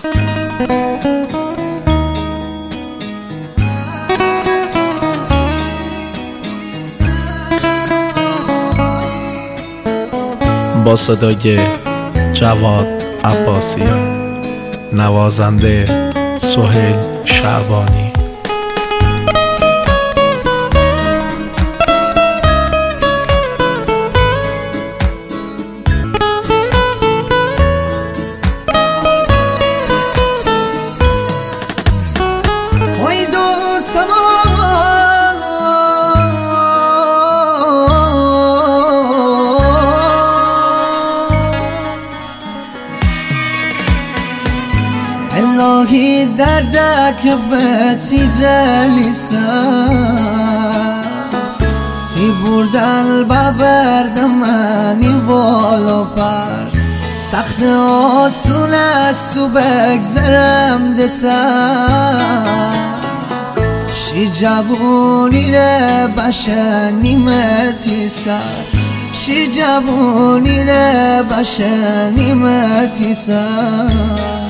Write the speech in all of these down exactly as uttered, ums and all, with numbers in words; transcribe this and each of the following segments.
با صدای جواد عباسی، نوازنده سهیل شعبانی. الهی دردك فتي دلیسم تی بردن ببردم منی بالا پر سخت آسون است و بگذرم دتر شی جوونی ره بشنیمتی سر شی جوونی ره بشنیمتی سر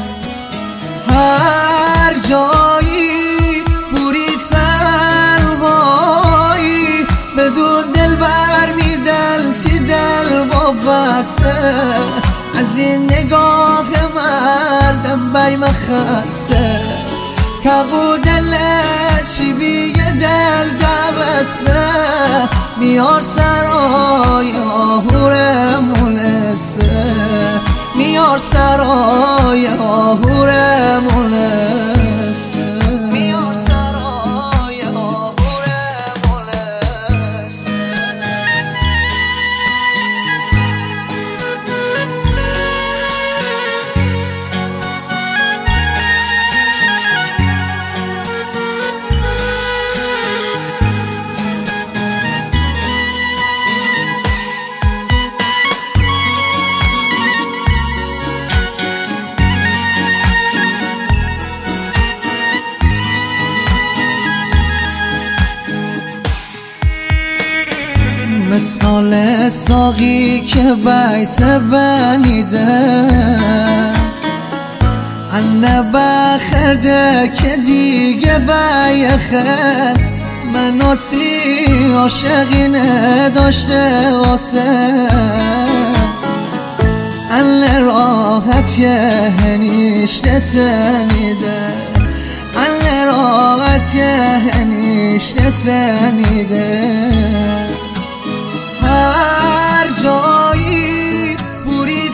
هر جایی بوری تنهایی بدون دل بر می دل تی دل وابسته از این نگاه مردم بی مخسته که قو دل چی بیگه دل دبسته میار سرای آهور مونسته میار سرای آهور مونسته میار سرای آهور مونسته مثال ساقی که بیت بنیده انه بخرده که دیگه بیخل منو سی عاشقی نداشته واسه انه راحت یه هنیشته تنیده انه راحت یه هنیشته تنیده هر جایی بوری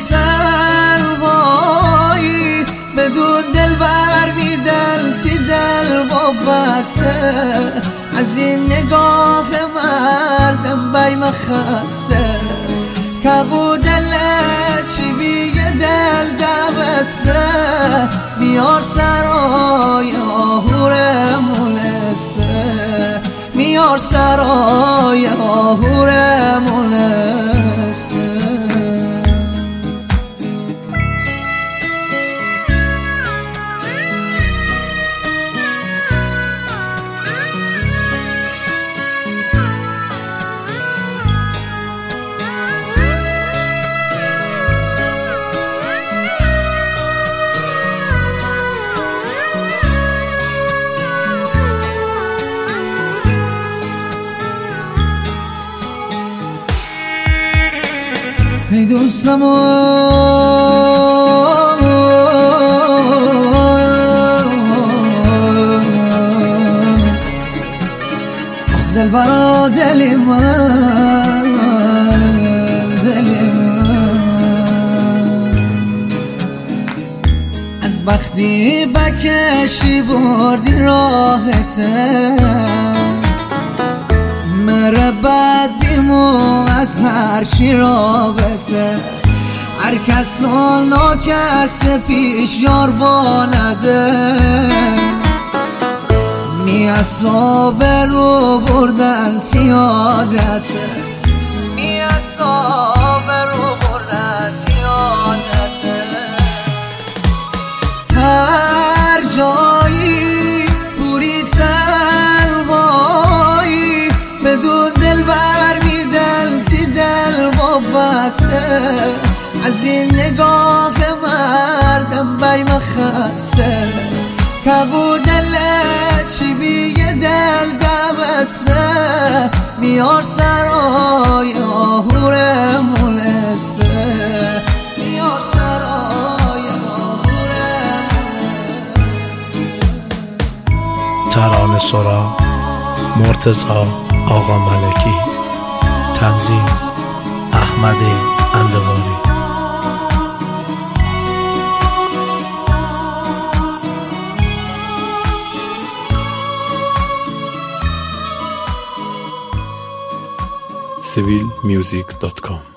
تنهایی بدون دل بر می دل تی دل وابسته از این نگاه مردم بی مخسته که قو دل چی بیگه دل دبسته میار سرای آهور مونسته میار سرای آهور مونسته ای دوستم دل برا دلی من دلی من از بختی بکشی بردی راحتم مره بد بیمو از هر چی رابطه هر کس نا کس پیش یار بانده می اصاب رو بردن تیادته می اصاب رو بردن تیادته هر جایی پوری تنهایی بدون دل بر می دل تی دل وابسته از این نگاه مردم خیمه خسته کبود دلشی بیگه دل دمسته میار سرای آهور مونسته میار سرای آهور مونسته. ترانه سرا مرتضی آقا ملکی، تنظیم احمد اندواری. سیویل میوزیک دات کام